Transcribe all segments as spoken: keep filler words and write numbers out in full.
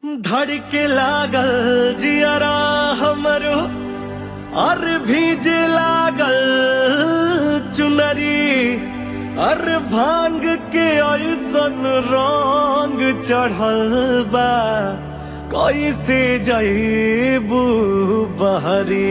धड़के लागल जियरा हमरो और भीजे लागल चुनरी और भांग के ऐसन रंग चढ़ल बा कैसे जईबू बहरी।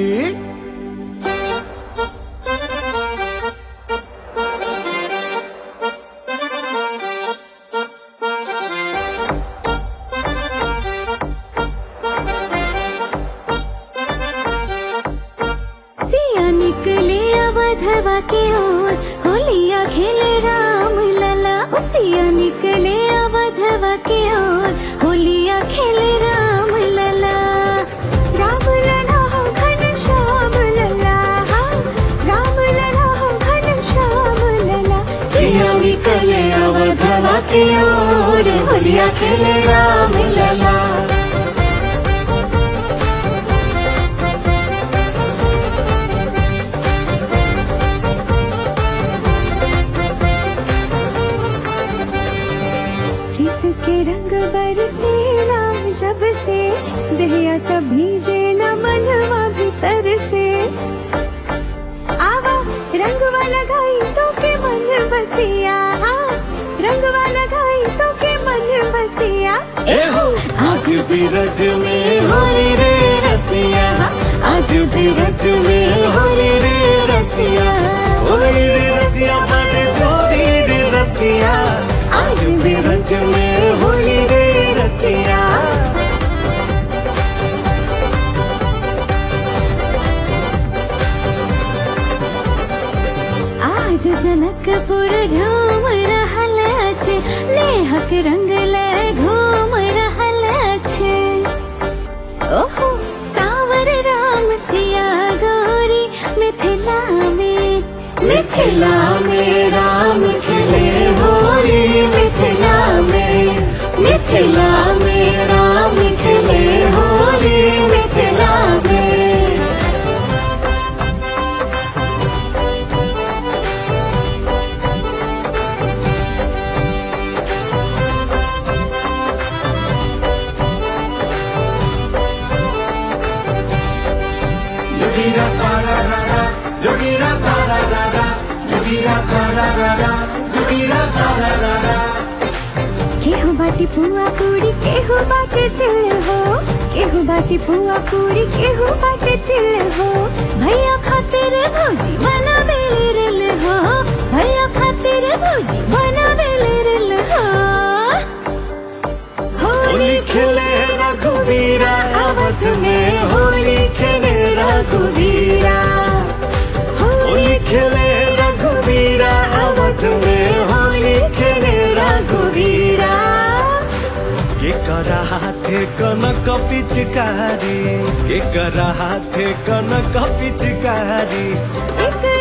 निकले अवधवा के ओर होलिया खेले राम लला। सिया निकले अवधवा के ओर होलिया खेले राम लला। राम लला हम घन श्याम लला, राम लला हम घन श्याम लला। सिया निकले अवधवा के ओर होलिया खेले राम लला। के रंग बरसे राम जब से दहिया तब भीजेला मनवा भीतर से। आवा रंग वाला गाई तो के मन बसिया, रंग वाला गाई तो के मन बसिया। आज भी रज में होली रे रसिया, आज भी रज में होली रे रसिया। होली रे रसिया बड़े जोड़ी रे रसिया। आज भी रज में होली रे रसिया। आज जनकपुर झूम रहल अछि, नेहक रंग ले घूम रहल अछि। ओहो सावर राम सिया गौरी मिथिला में, मिथिला में राम खेले होली। मिथिला में, मिथिला में राम खेले होली। मिथिला में जोगीरा सारा रारा, जोगीरा सारा रारा, जोगीरा सारा रारा, जोगीरा सारा रारा। केहू बाटी पुआ पूरी केहू बाटे तिल हो, केहू बाटी पुआ पूरी केहू बाटे तिल हो। भैया खातिर भौजी बना बेरिल हो, भैया खातिर भौजी बना बेरिल हो। होली खेले रघुवीरा अवध में, होली खेले रघुवीरा। होली खेले रघुवीरा अवध में, होली खेले रघुवीरा। केकरा हाथे कनक पिचकारी, केकरा हाथे कनक पिचकारी।